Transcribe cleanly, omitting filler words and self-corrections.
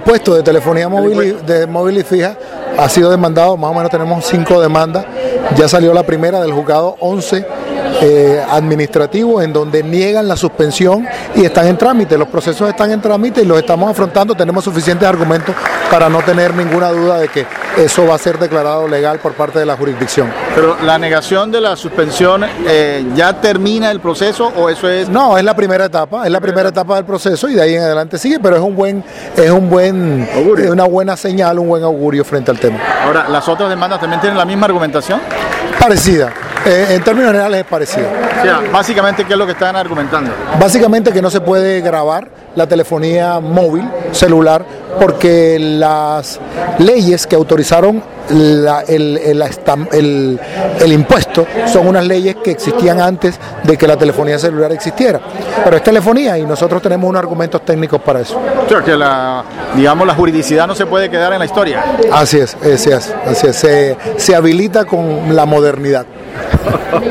impuesto de telefonía móvil y fija ha sido demandado, más o menos tenemos 5 demandas, ya salió la primera del juzgado 11 administrativo, en donde niegan la suspensión y están en trámite, los procesos están en trámite y los estamos afrontando, tenemos suficientes argumentos para no tener ninguna duda de que eso va a ser declarado legal por parte de la jurisdicción. Pero la negación de la suspensión, ¿ya termina el proceso o eso es...? No, es la primera etapa del proceso y de ahí en adelante sigue, pero es una buena señal, un buen augurio frente al tema. Ahora, ¿las otras demandas también tienen la misma argumentación? Parecida, en términos generales es parecida. O sea, básicamente, ¿qué es lo que están argumentando? Básicamente que no se puede grabar la telefonía móvil, celular, porque las leyes que autorizaron el impuesto son unas leyes que existían antes de que la telefonía celular existiera. Pero es telefonía y nosotros tenemos unos argumentos técnicos para eso. O sea, que la juridicidad no se puede quedar en la historia. Así es. Se habilita con la modernidad.